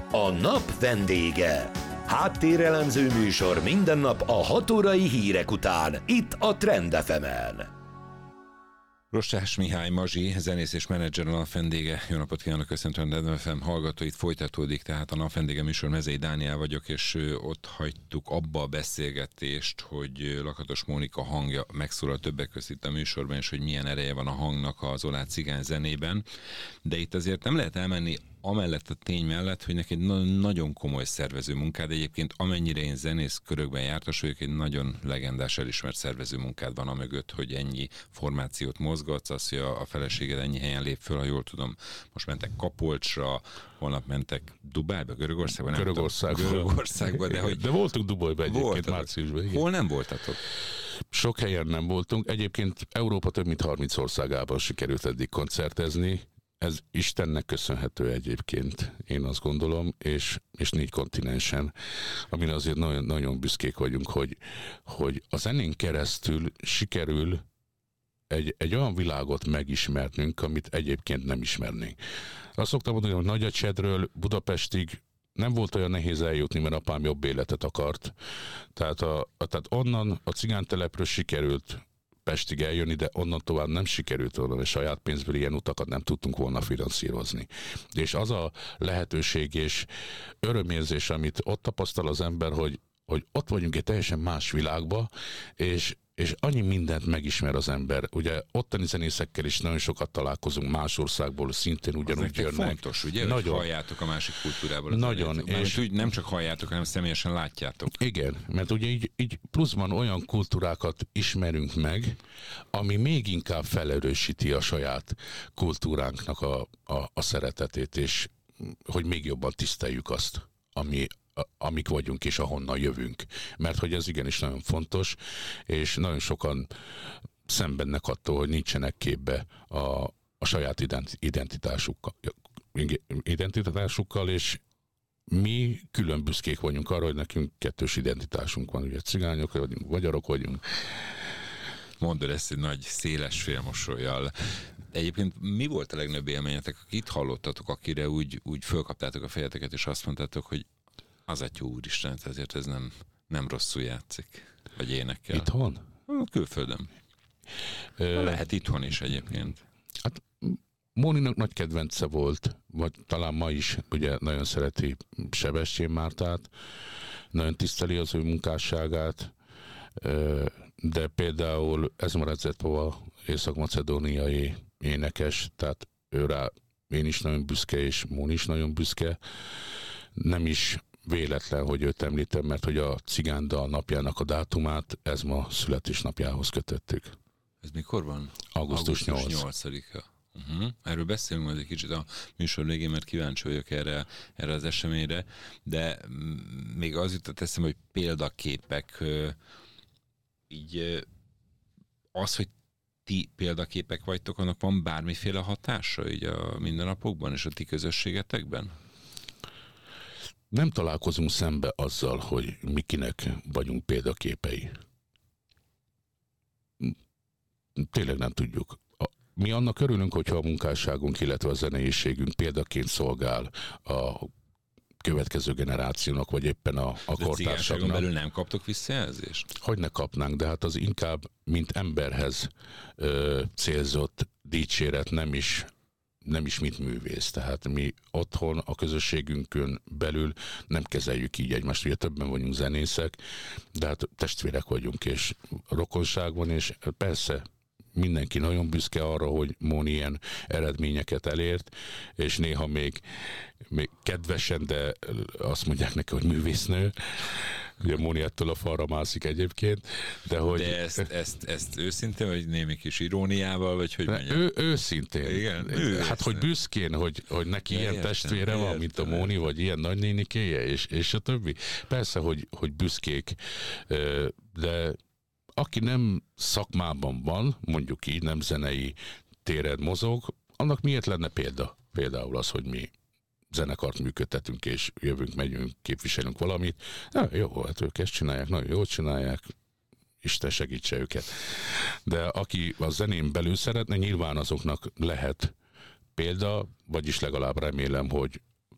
A nap vendége. Háttérelemző műsor minden nap a 6 órai hírek után, itt a Trend FM-en. Rossás Mihály Mazsi, zenész és menedzser, a nap vendége. Jó napot kívánok, köszöntöm a Trend FM hallgatóit. Folytatódik tehát a nap vendége műsor, Mezei Dániel vagyok, és ott hagytuk abba a beszélgetést, hogy Lakatos Mónika hangja megszólal többek között itt a műsorban, és hogy milyen ereje van a hangnak az oláh cigány zenében. De itt azért nem lehet elmenni amellett a tény mellett, hogy neki egy nagyon komoly szervező munkád. Egyébként amennyire én zenész körökben jártas vagyok, egy nagyon legendás, elismert szervező munkád van amögött, hogy ennyi formációt mozgatsz, az, hogy a feleséged ennyi helyen lép föl, ha jól tudom. Most mentek Kapolcsra, holnap mentek Dubájba, Görögországba? Görögországba, de voltunk Dubajba egyébként márciusban. Igen. Hol nem voltatok? Sok helyen nem voltunk. Egyébként Európa több mint 30 országában sikerült eddig koncertezni. Ez Istennek köszönhető egyébként, én azt gondolom, és 4 kontinensen, amire azért nagyon, nagyon büszkék vagyunk, hogy a zenén keresztül sikerül egy olyan világot megismernünk, amit egyébként nem ismernénk. Azt szoktam mondani, hogy Nagyacsedről Budapestig nem volt olyan nehéz eljutni, mert apám jobb életet akart. Tehát onnan a cigánytelepről sikerült Pestig eljönni, de onnan tovább nem sikerült volna, és saját pénzből ilyen utakat nem tudtunk volna finanszírozni. És az a lehetőség és örömérzés, amit ott tapasztal az ember, hogy ott vagyunk egy teljesen más világba, és annyi mindent megismer az ember. Ugye ottani zenészekkel is nagyon sokat találkozunk, más országból szintén ugyanúgy jönnek. Fontos, ugye, nagyon, hogy halljátok a másik kultúrából. Nagyon. És úgy nem csak halljátok, hanem személyesen látjátok. Igen, mert ugye így pluszban olyan kultúrákat ismerünk meg, ami még inkább felerősíti a saját kultúránknak a szeretetét, és hogy még jobban tiszteljük azt, amik vagyunk és ahonnan jövünk. Mert hogy ez igenis nagyon fontos, és nagyon sokan szenvednek attól, hogy nincsenek képbe a saját identitásukkal, és mi külön büszkék vagyunk arra, hogy nekünk kettős identitásunk van, ugye cigányok vagyunk, magyarok vagyunk. Mondod ezt egy nagy, széles félmosollyal. Egyébként mi volt a legnagyobb élményetek, akit hallottatok, akire úgy fölkaptátok a fejeteket, és azt mondtátok, hogy az Atyó Úristen, ezért ez nem rosszul játszik, vagy énekel. Itthon? Külföldön. Lehet itthon is egyébként. Hát Móninak nagy kedvence volt, vagy talán ma is, ugye nagyon szereti Sebestyén Mártát, nagyon tiszteli az ő munkásságát, de például Ezma Redzetova, észak-macedóniai énekes, tehát őrá én is nagyon büszke, és Móni is nagyon büszke. Nem is véletlen, hogy őt említem, mert hogy a Cigándal napjának a dátumát Ezma születésnapjához kötöttük. Ez mikor van? Augusztus 8-a. Erről beszélünk majd egy kicsit a műsor végén, mert kíváncsi vagyok erre az eseményre, de még az jutott eszembe, hogy példaképek, így az, hogy ti példaképek vagytok, annak van bármiféle hatása így a mindennapokban és a ti közösségetekben? Nem találkozunk szembe azzal, hogy mi kinek vagyunk példaképei. Tényleg nem tudjuk. Mi annak örülünk, hogyha a munkásságunk, illetve a zeneiségünk példaként szolgál a következő generációnak, vagy éppen a kortársaknak. Belül nem kaptok visszajelzést? Hogy ne kapnánk, de hát az inkább, mint emberhez célzott dicséret, nem is mint művész. Tehát mi otthon, a közösségünkön belül nem kezeljük így egymást. Ugye többen vagyunk zenészek, de hát testvérek vagyunk, és rokonság van, és persze mindenki nagyon büszke arra, hogy Móni ilyen eredményeket elért, és néha még kedvesen, de azt mondják neki, hogy művésznő. Ugye Móni ettől a falra mászik egyébként. De ezt őszintén, vagy némi kis iróniával, vagy hogy mondjam? Őszintén. Igen, hát, hogy büszkén, hogy neki ilyen testvére van, mint a Móni, vagy ilyen nagynénikéje, és a többi. Persze, hogy büszkék, de aki nem szakmában van, mondjuk így, nem zenei téren mozog, annak miért lenne például az, hogy mi zenekart működtetünk, és jövünk, megyünk, képviselünk valamit. Jó, hát ők ezt csinálják, nagyon jól csinálják, Isten segítse őket. De aki a zenén belül szeretne, nyilván azoknak lehet példa, vagyis legalább remélem, hogy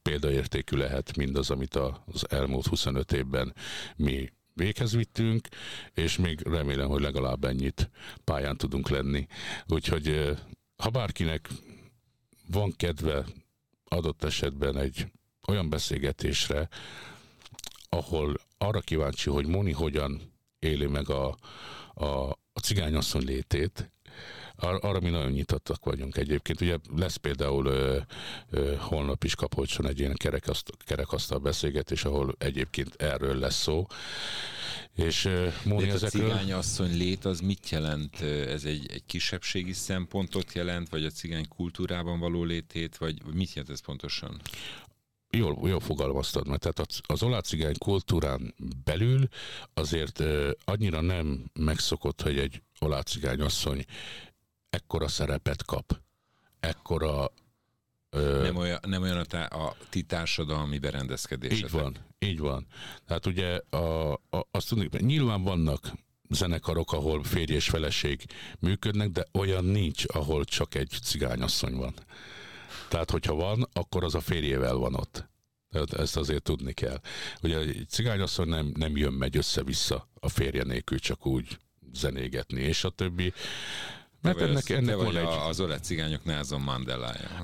példaértékű lehet mindaz, amit az elmúlt 25 évben mi véghez vittünk, és még remélem, hogy legalább ennyit pályán tudunk lenni. Úgyhogy ha bárkinek van kedve adott esetben egy olyan beszélgetésre, ahol arra kíváncsi, hogy Móni hogyan éli meg a cigányasszony létét, arra mi nagyon nyitottak vagyunk egyébként. Ugye lesz például holnap is Kapolcson egy ilyen kerekasztal beszélgetés, ahol egyébként erről lesz szó. És Móni, a cigányasszony lét az mit jelent? Ez egy kisebbségi szempontot jelent, vagy a cigány kultúrában való létét, vagy mit jelent ez pontosan? Jól fogalmaztad, mert tehát az oláh-cigány kultúrán belül azért annyira nem megszokott, hogy egy oláh-cigány asszony ekkora szerepet kap, ekkora... Nem olyan a ti társadalmi berendezkedésetek. Így van. Tehát ugye azt tudjuk, nyilván vannak zenekarok, ahol férj és feleség működnek, de olyan nincs, ahol csak egy cigányasszony van. Tehát, hogyha van, akkor az a férjével van ott. Tehát ezt azért tudni kell. Ugye egy cigányasszony nem jön-megy össze-vissza a férje nélkül csak úgy zenégetni, és a többi. Mert ennek van egy... Az oláh cigányok Nelson Mandelája.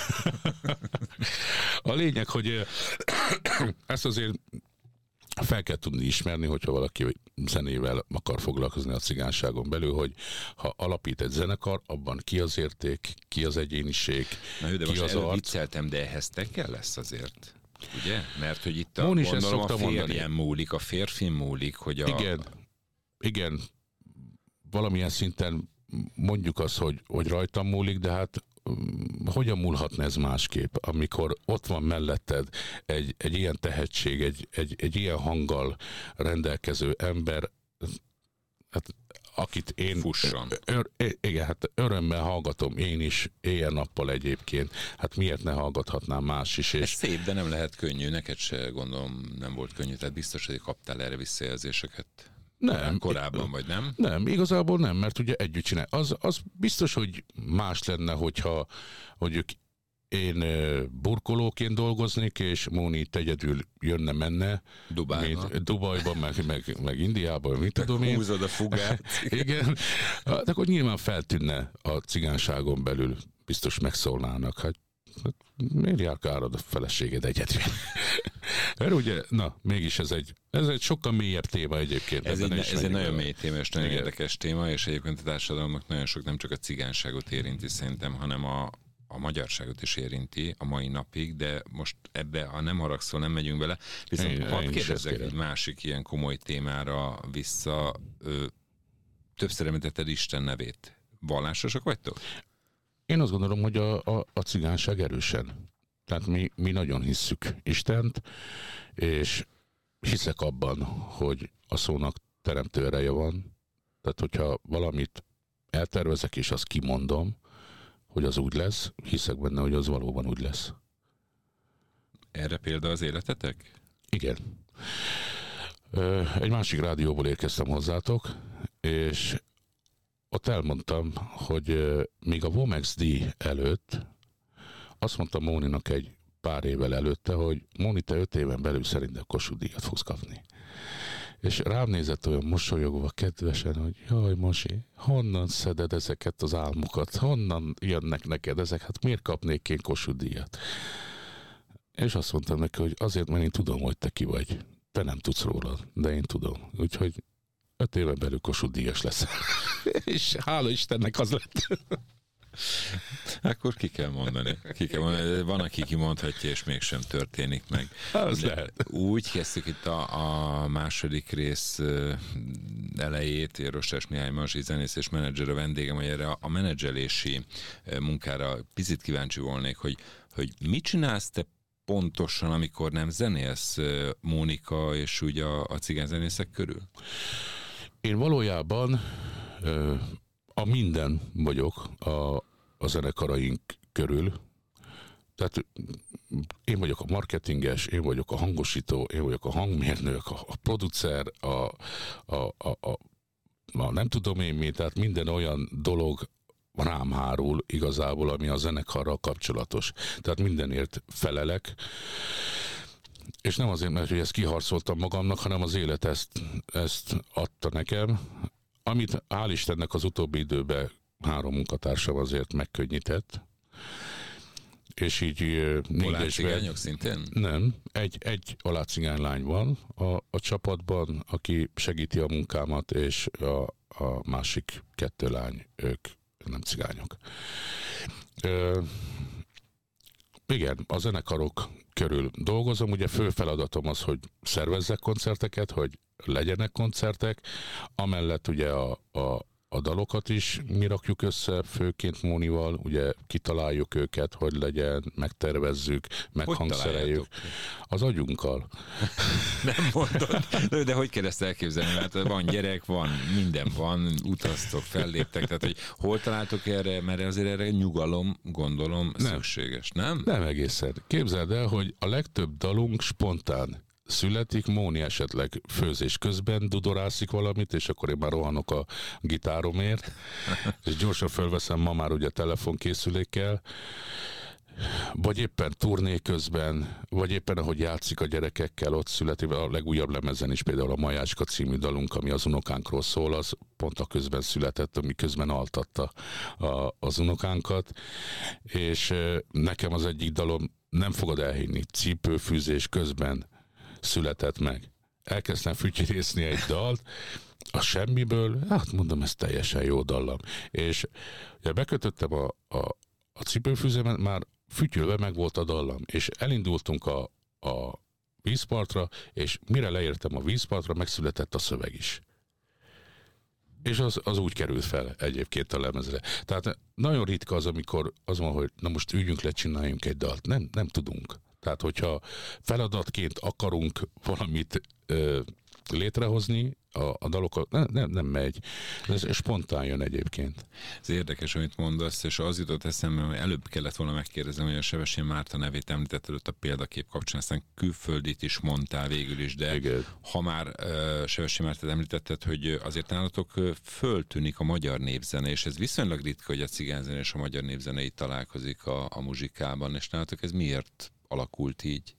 A lényeg, hogy ezt azért fel kell tudni ismerni, hogyha valaki zenével akar foglalkozni a cigánságon belül, hogy ha alapít egy zenekar, abban ki az érték, ki az egyéniség, ki az arc. Vicceltem, de ehhez te kell lesz azért. Ugye? Mert hogy itt gondolom a férjen múlik, a férfin múlik, hogy Igen. Valamilyen szinten mondjuk azt, hogy rajtam múlik, de hogyan múlhatna ez másképp, amikor ott van melletted egy ilyen tehetség, egy ilyen hanggal rendelkező ember, akit én... Fusson. Igen, örömmel hallgatom én is, éjjel-nappal egyébként. Miért ne hallgathatnám más is? Ez szép, de nem lehet könnyű. Neked se gondolom nem volt könnyű, tehát biztos, hogy kaptál erre visszajelzéseket. Nem. Korábban, vagy nem? Nem, igazából nem, mert ugye együtt csinál. Az biztos, hogy más lenne, hogyha mondjuk én burkolóként dolgoznék, és Móni itt egyedül jönne-menne. Dubajban, meg Indiában, mit tudom én. Húzod a fugát. Igen. De akkor nyilván feltűnne a cigánságon belül. Biztos megszólnának. Miért járkálod a feleséged egyedül? Mert ugye, mégis ez egy sokkal mélyebb téma egyébként. Ez egy nagyon mély téma, és nagyon érdekes téma, és egyébként a társadalomnak nagyon sok nem csak a cigánságot érinti szerintem, hanem a magyarságot is érinti a mai napig, de most ebbe, ha nem haragszol, nem megyünk bele. Viszont hadd kérdezzek egy másik ilyen komoly témára vissza. Többször említetted Isten nevét. Vallásosak vagytok? Én azt gondolom, hogy a cigánság erősen. Tehát mi nagyon hisszük Istent, és hiszek abban, hogy a szónak teremtő ereje van. Tehát, hogyha valamit eltervezek, és azt kimondom, hogy az úgy lesz, hiszek benne, hogy az valóban úgy lesz. Erre példa az életetek? Igen. Egy másik rádióból érkeztem hozzátok, és ott elmondtam, hogy még a Womex díj előtt azt mondta Móninak egy pár évvel előtte, hogy Móni, te 5 éven belül szerintem Kossuth díjat fogsz kapni. És rám nézett olyan mosolyogva kedvesen, hogy jaj, Mosi, honnan szeded ezeket az álmokat? Honnan jönnek neked ezek? Miért kapnék én Kossuth díjat? És azt mondtam neki, hogy azért, mert én tudom, hogy te ki vagy. Te nem tudsz róla, de én tudom. Úgyhogy 5 éven belül Kossuth díjas lesz. És hála Istennek az lett. Akkor ki kell mondani. Van, aki kimondhatja, és mégsem történik meg. Az lehet. Úgy kezdtük itt a második rész elejét, Rostás Mihály Mazsi, zenész és menedzser a vendégem, hogy erre a menedzselési munkára picit kíváncsi volnék, hogy mit csinálsz te pontosan, amikor nem zenélsz, Mónika és úgy a cigányzenészek körül? Én valójában a minden vagyok a zenekaraink körül. Tehát én vagyok a marketinges, én vagyok a hangosító, én vagyok a hangmérnök, a producer, a nem tudom én mi, tehát minden olyan dolog rám hárul igazából, ami a zenekarral kapcsolatos. Tehát mindenért felelek. És nem azért, mert hogy ezt kiharcoltam magamnak, hanem az élet ezt adta nekem, amit hál' Istennek az utóbbi időben 3 munkatársam azért megkönnyített. És így Olácigányok szintén? Nem, egy olácigány lány van a csapatban, aki segíti a munkámat, és a másik 2 lány, ők nem cigányok. Igen, a zenekarok körül dolgozom, ugye fő feladatom az, hogy szervezzek koncerteket, hogy legyenek koncertek, amellett ugye a dalokat is mi rakjuk össze, főként Mónival, ugye kitaláljuk őket, hogy legyen, megtervezzük, meghangszereljük. Az agyunkkal. Nem mondod. De hogy kell ezt elképzelni? Mert van gyerek, van, minden van, utaztok, felléptek, tehát hogy hol találtok erre, mert azért erre nyugalom, gondolom, szükséges, nem? Nem egészen. Képzeld el, hogy a legtöbb dalunk spontán születik, Móni esetleg főzés közben dudorászik valamit, és akkor én már rohanok a gitáromért, és gyorsan fölveszem ma már ugye telefonkészülékkel, vagy éppen turné közben, vagy éppen ahogy játszik a gyerekekkel, ott születik, a legújabb lemezen is például a Majácska című dalunk, ami az unokánkról szól, az pont a közben született, ami közben altatta az unokánkat, és nekem az egyik dalom, nem fogod elhinni, cipőfűzés közben született meg. Elkezdtem fütyörészni egy dalt, a semmiből, hát mondom, ez teljesen jó dallam. És ugye bekötöttem a cipőfűzőmet, már fütyülve meg volt a dallam, és elindultunk a vízpartra, és mire leértem a vízpartra, megszületett a szöveg is. És az úgy került fel egyébként a lemezre. Tehát nagyon ritka az, amikor az van, hogy na most üljünk le, csináljunk egy dalt. Nem tudunk. Tehát, hogyha feladatként akarunk valamit létrehozni, a dalokat nem megy. Ez spontán jön egyébként. Ez érdekes, amit mondasz, és az jutott eszembe, hogy előbb kellett volna megkérdezni, hogy a Sebestyén Márta nevét említetted ott a példakép kapcsán, aztán külföldit is mondtál végül is, de igen. Ha már Sebestyén Mártát említetted, hogy azért nálatok föltűnik a magyar népzene, és ez viszonylag ritka, hogy a cigányzene és a magyar népzene itt találkozik a muzsikában, és nálatok ez miért alakult így?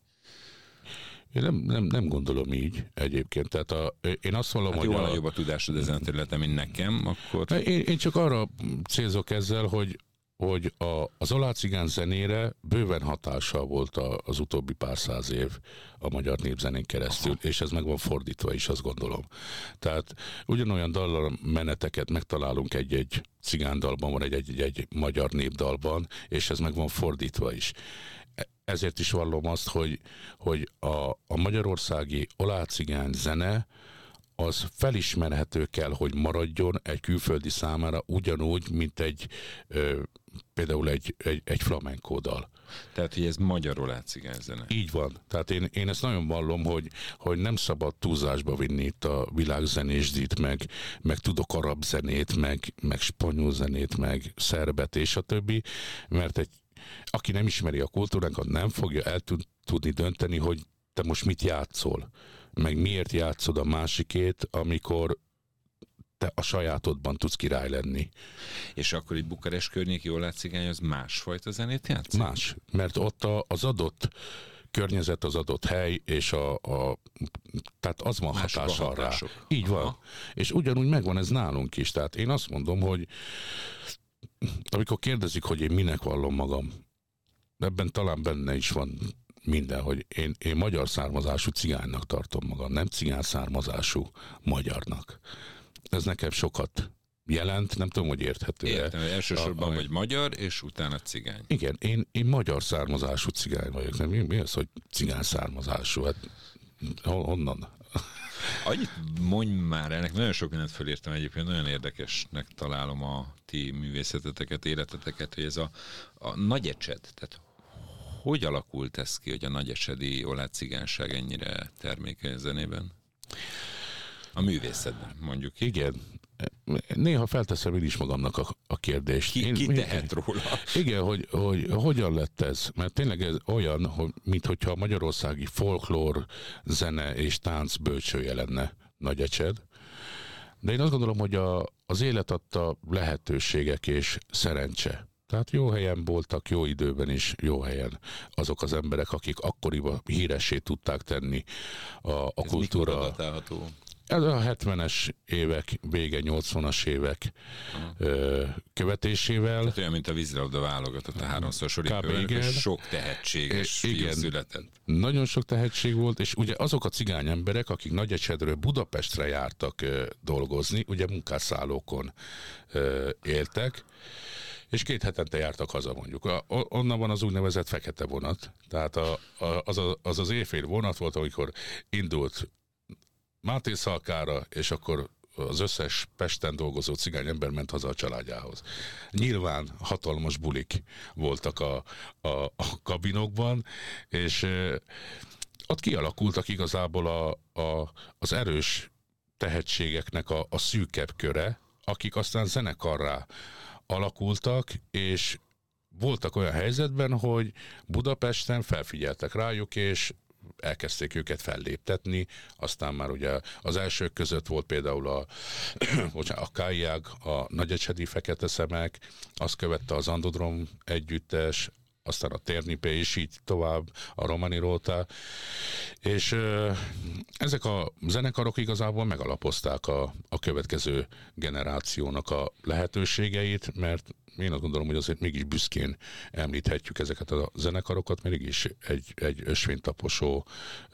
Én nem gondolom így egyébként. Tehát én azt mondom, hogy jóval jobb a tudásod ezen a területen, mint nekem, akkor... Én csak arra célzok ezzel, hogy az olácigán zenére bőven hatással volt az utóbbi pár száz év a magyar népzenén keresztül, és ez meg van fordítva is, azt gondolom. Tehát ugyanolyan dalmeneteket megtalálunk egy cigándalban, van egy magyar népdalban, és ez meg van fordítva is. Ezért is vallom azt, hogy a magyarországi olácigány zene az felismerhető kell, hogy maradjon egy külföldi számára ugyanúgy, mint például egy flamenco dal. Tehát, hogy ez magyar olácigány zene. Így van. Tehát én ezt nagyon vallom, hogy nem szabad túlzásba vinni itt a világzenésdit, meg tudok arab zenét, meg spanyol zenét, meg szerbet és a többi, mert aki nem ismeri a kultúránkat, nem fogja tudni dönteni, hogy te most mit játszol, meg miért játszod a másikét, amikor te a sajátodban tudsz király lenni. És akkor itt Bukarest környéki olácigány az másfajta zenét játszik? Más, mert ott az adott környezet, az adott hely, és tehát az van hatással rá. Így van. Aha. És ugyanúgy megvan ez nálunk is. Tehát én azt mondom, hogy amikor kérdezik, hogy én minek vallom magam, ebben talán benne is van minden, hogy én magyar származású cigánynak tartom magam, nem cigán származású magyarnak. Ez nekem sokat jelent, nem tudom, hogy érthető. Értem, elsősorban vagy magyar, és utána cigány. Igen, én magyar származású cigány vagyok. Nem, mi az, hogy cigán származású? Hát honnan? Annyit mondj már, ennek nagyon sok mindent fölírtam egyébként, nagyon érdekesnek találom a ti művészeteteket, életeteket, hogy ez a nagyecsed, tehát hogy alakult ez ki, hogy a nagyecsedi olácigányság ennyire termékeny zenében? A művészetben, mondjuk. Igen. Néha felteszem én is magamnak a kérdést. Ki tehet róla? Igen, hogy hogyan lett ez? Mert tényleg ez olyan, minthogyha a magyarországi folklór, zene és tánc bölcsője lenne Nagyecsed. De én azt gondolom, hogy az élet adta lehetőségek és szerencse. Tehát jó helyen voltak, jó időben is, jó helyen azok az emberek, akik akkoriban híressé tudták tenni a kultúra. Mikor adatálható? Ez a 70-es évek, vége 80-as évek követésével. Tehát olyan, mint a vízilabda válogatott a háromszor sorikörben, sok tehetséges fiú született. Nagyon sok tehetség volt, és ugye azok a cigány emberek, akik Nagyecsedről Budapestre jártak dolgozni, ugye munkásszállókon éltek, és 2 hetente jártak haza mondjuk. Onnan van az úgynevezett fekete vonat. Tehát az éjfél vonat volt, amikor indult Máté Szalkára, és akkor az összes Pesten dolgozó cigány ember ment haza a családjához. Nyilván hatalmas bulik voltak a kabinokban, és ott kialakultak igazából az erős tehetségeknek a szűkebb köre, akik aztán zenekarrá alakultak, és voltak olyan helyzetben, hogy Budapesten felfigyeltek rájuk, és elkezdték őket felléptetni, aztán már ugye az elsők között volt például a Kályág, a Nagyecsedi Fekete Szemek, azt követte az Andodrom együttes, aztán a Térnipé, és így tovább, a Romani Róta, és ezek a zenekarok igazából megalapozták a következő generációnak a lehetőségeit, mert én azt gondolom, hogy azért mégis büszkén említhetjük ezeket a zenekarokat, mert mégis egy ösvénytaposó,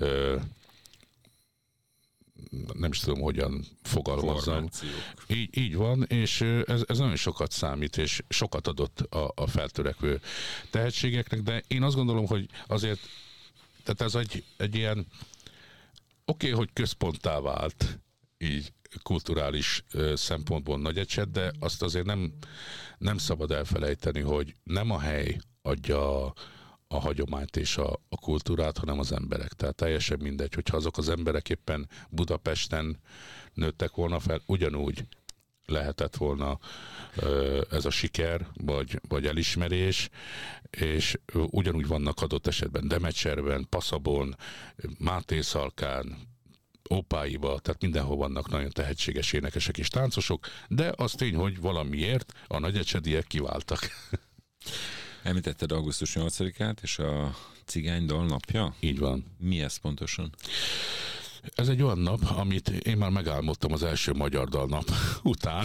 nem is tudom, hogyan fogalmazzam. Így van, és ez nagyon sokat számít, és sokat adott a feltörekvő tehetségeknek, de én azt gondolom, hogy azért, tehát ez egy ilyen, oké, hogy központtá vált, így kulturális szempontból Nagyecsed, de azt azért nem szabad elfelejteni, hogy nem a hely adja a hagyományt és a kultúrát, hanem az emberek. Tehát teljesen mindegy, hogyha azok az emberek éppen Budapesten nőttek volna fel, ugyanúgy lehetett volna ez a siker, vagy elismerés, és ugyanúgy vannak adott esetben Demecserben, Passzabon, Máté Szalkán, Ópáiba, tehát mindenhol vannak nagyon tehetséges énekesek és táncosok, de az tény, hogy valamiért a nagyecsediek kiváltak. Említetted augusztus 8-át és a cigánydal napja? Így van. Mi ez pontosan? Ez egy olyan nap, amit én már megálmodtam az első magyar dalnap után.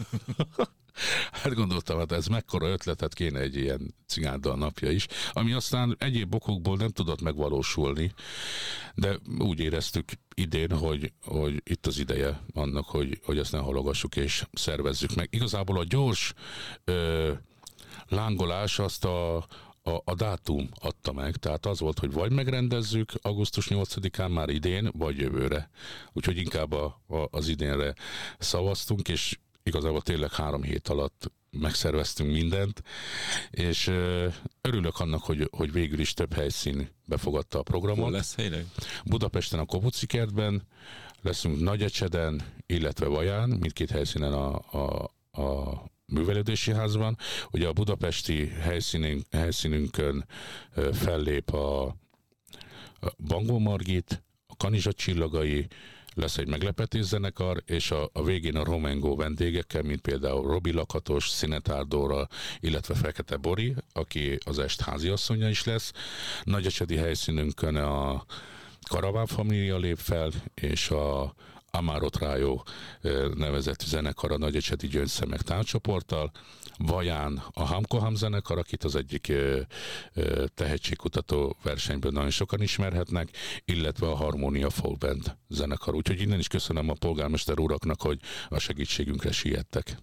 Hát gondoltam, hát ez mekkora ötletet kéne egy ilyen cigándal napja is, ami aztán egyéb okokból nem tudott megvalósulni, de úgy éreztük idén, hogy itt az ideje annak, hogy ezt ne halogassuk és szervezzük meg. Igazából a gyors lángolás azt a dátum adta meg, tehát az volt, hogy vagy megrendezzük augusztus 8-án már idén, vagy jövőre. Úgyhogy inkább az idénre szavaztunk, és igazából tényleg 3 hét alatt megszerveztünk mindent, és örülök annak, hogy végül is több helyszín befogadta a programot. Hol lesz helyleg? Budapesten a Kobuci kertben, leszünk Nagyecseden, illetve Vaján, mindkét helyszínen a művelődési házban. Ugye a budapesti helyszínünkön fellép a Bangó Margit, a Kanizsa Csillagai, lesz egy meglepetés zenekar, és a végén a Romengo vendégekkel, mint például Robi Lakatos, Szinetárdóra, illetve Fekete Bori, aki az est háziasszonya is lesz. Nagyecsedi helyszínünkön a Karaván Família lép fel, és a Amaro Trájó nevezetű zenekar a Nagyecsedi Gyöngyszemek tánccsoporttal, Vaján a Hamkoham zenekar, akit az egyik tehetségkutató versenyből nagyon sokan ismerhetnek, illetve a Harmónia Folk Band zenekar. Úgyhogy innen is köszönöm a polgármester uraknak, hogy a segítségünkre siettek.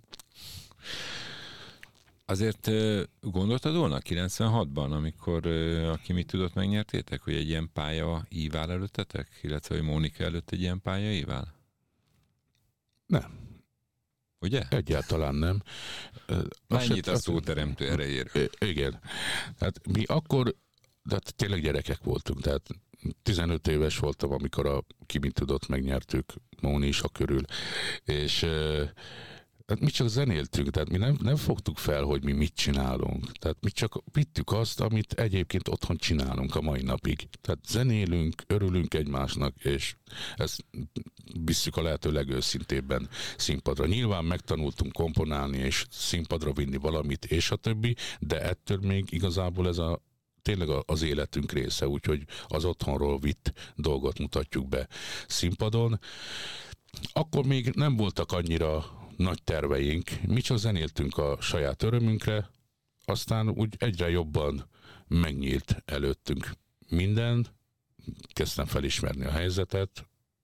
Azért gondoltad volna 96-ban, amikor aki mit tudott, megnyertétek, hogy egy ilyen pálya ívál előttetek, illetve hogy Mónika előtt egy ilyen pálya ívál? Nem. Ugye? Egyáltalán nem. Mennyit a szóteremtő erejéről? Igen. Hát mi akkor, tehát tényleg gyerekek voltunk, tehát 15 éves voltam, amikor a Ki mit tudott, megnyertük Móni is a körül, és Hát mi csak zenéltünk, tehát mi nem fogtuk fel, hogy mi mit csinálunk. Tehát mi csak vittük azt, amit egyébként otthon csinálunk a mai napig. Tehát zenélünk, örülünk egymásnak, és ezt visszük a lehető legőszintébben színpadra. Nyilván megtanultunk komponálni, és színpadra vinni valamit, és a többi, de ettől még igazából ez tényleg az életünk része, úgyhogy az otthonról vitt dolgot mutatjuk be színpadon. Akkor még nem voltak annyira nagy terveink, mi csak zenéltünk a saját örömünkre, aztán úgy egyre jobban megnyílt előttünk minden, kezdtem felismerni a helyzetet,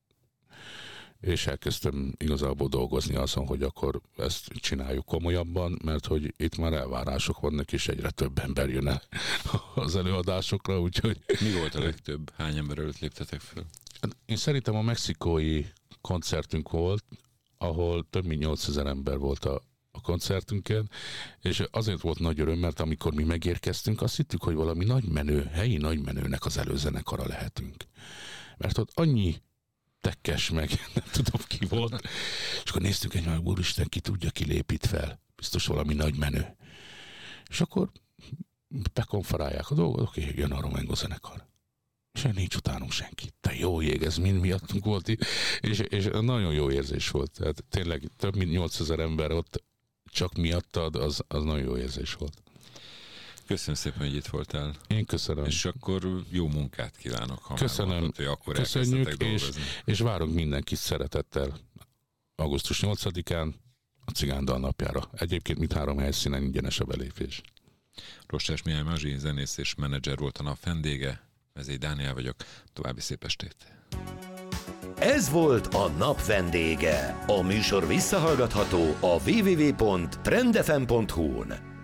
és elkezdtem igazából dolgozni azon, hogy akkor ezt csináljuk komolyabban, mert hogy itt már elvárások vannak, és egyre több ember jön el az előadásokra, úgyhogy... Mi volt a legtöbb? Hány ember előtt léptetek fel? Én szerintem a mexikói koncertünk volt, ahol több mint 8000 ember volt a koncertünken, és azért volt nagy öröm, mert amikor mi megérkeztünk, azt hittük, hogy valami helyi nagymenőnek az előzenekara lehetünk. Mert ott annyi tekkes meg, nem tudom ki volt, és akkor néztük egymást, úristen, ki tudja, ki lép itt fel. Biztos valami nagymenő. És akkor bekonferálják a dolgot, oké, jön a Romengo zenekar. És nincs utánunk senki. Te jó ég, ez mind miattunk volt itt. És nagyon jó érzés volt. Tehát tényleg több mint 8000 ember ott csak miattad, az nagyon jó érzés volt. Köszönöm szépen, hogy itt voltál. Én köszönöm. És akkor jó munkát kívánok, ha köszönöm. Már mondtad, hogy akkor köszönjük, és várunk mindenkit szeretettel augusztus 8-án a Cigándal napjára. Egyébként mindhárom helyszínen ingyenes a belépés. Rossás Mihály Mazsi, zenész és menedzser volt a nap vendége. Mezei Dániel vagyok. További szép estét. Ez volt a nap vendége. A műsor visszahallgatható a www.trendfm.hu-n.